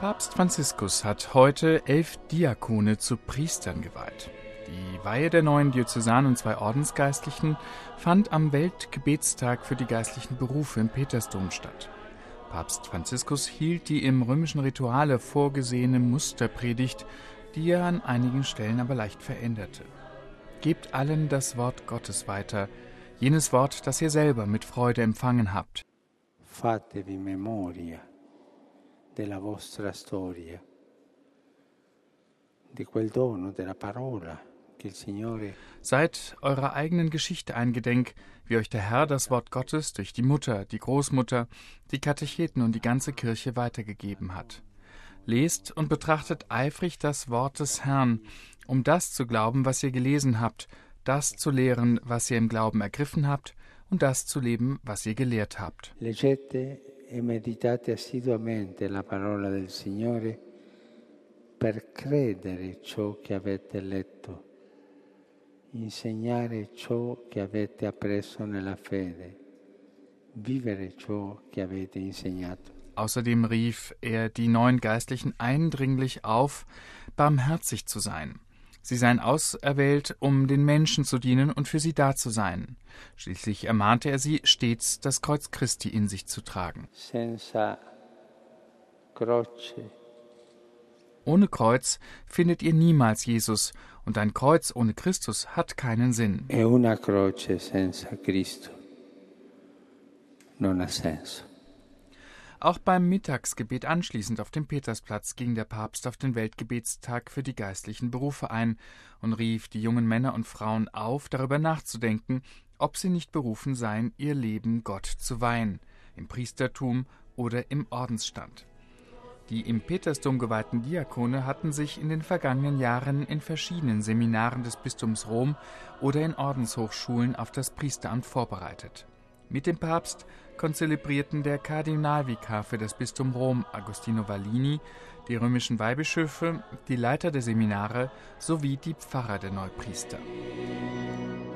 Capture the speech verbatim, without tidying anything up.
Papst Franziskus hat heute elf Diakone zu Priestern geweiht. Die Weihe der neuen Diözesan- und zwei Ordensgeistlichen fand am Weltgebetstag für die geistlichen Berufe im Petersdom statt. Papst Franziskus hielt die im römischen Rituale vorgesehene Musterpredigt, die er an einigen Stellen aber leicht veränderte. Gebt allen das Wort Gottes weiter, jenes Wort, das ihr selber mit Freude empfangen habt. Fatevi memoria della vostra storia, di quel dono della parola che il Signore. Seid eurer eigenen Geschichte eingedenk, wie euch der Herr das Wort Gottes durch die Mutter, die Großmutter, die Katecheten und die ganze Kirche weitergegeben hat. Lest und betrachtet eifrig das Wort des Herrn, um das zu glauben, was ihr gelesen habt, das zu lehren, was ihr im Glauben ergriffen habt, und das zu leben, was ihr gelehrt habt. Leggete e meditate assiduamente la parola del Signore per credere ciò che avete letto, insegnare ciò che avete appreso nella fede, vivere ciò che avete insegnato. Außerdem rief er die neuen Geistlichen eindringlich auf, barmherzig zu sein. Sie seien auserwählt, um den Menschen zu dienen und für sie da zu sein. Schließlich ermahnte er sie, stets das Kreuz Christi in sich zu tragen. Senza croce. Ohne Kreuz findet ihr niemals Jesus, und ein Kreuz ohne Christus hat keinen Sinn. E una croce senza Cristo non ha senso. Auch beim Mittagsgebet anschließend auf dem Petersplatz ging der Papst auf den Weltgebetstag für die geistlichen Berufe ein und rief die jungen Männer und Frauen auf, darüber nachzudenken, ob sie nicht berufen seien, ihr Leben Gott zu weihen, im Priestertum oder im Ordensstand. Die im Petersdom geweihten Diakone hatten sich in den vergangenen Jahren in verschiedenen Seminaren des Bistums Rom oder in Ordenshochschulen auf das Priesteramt vorbereitet. Mit dem Papst konzelebrierten der Kardinalvikar für das Bistum Rom, Agostino Vallini, die römischen Weihbischöfe, die Leiter der Seminare sowie die Pfarrer der Neupriester.